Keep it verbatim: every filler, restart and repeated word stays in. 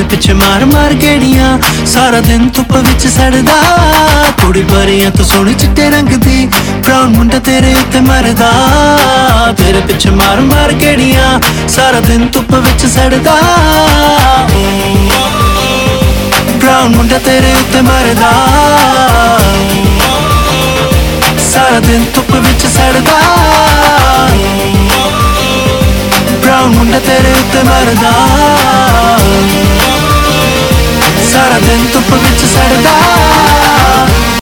ਪਿੱਛੇ ਮਾਰ ਮਾਰ ਗੇੜੀਆਂ, ਸਾਰਾ ਦਿਨ ਧੁੱਪ ਵਿੱਚ ਸੜਦਾ। ਕੁੜੀ ਪਰੀਆਂ ਤੋਂ ਸੋਹਣੀ ਚਿੱਟੇ ਰੰਗ ਦੀ, ਬਰਾਊਨ ਮੁੰਡਾ ਤੇਰੇ ਉੱਤੇ ਮਰਦਾ। ਤੇਰੇ ਪਿੱਛੇ ਮਾਰ ਮਾਰ ਗੇੜੀਆਂ, ਸਾਰਾ ਦਿਨ ਧੁੱਪ ਵਿੱਚ ਸੜਦਾ। ਬਰਾਊਨ ਮੁੰਡਾ ਤੇਰੇ ਉੱਤੇ ਮਰਦਾ, ਸਾਰਾ ਦਿਨ ਧੁੱਪ ਵਿੱਚ ਸੜਦਾ। ਬਰਾਊਨ ਮੁੰਡਾ ਤੇਰੇ ਉੱਤੇ ਮਰਦਾ, ਸਾਰਾ ਦਿਨ ਧੁੱਪ ਵਿੱਚ ਸੜਦਾ।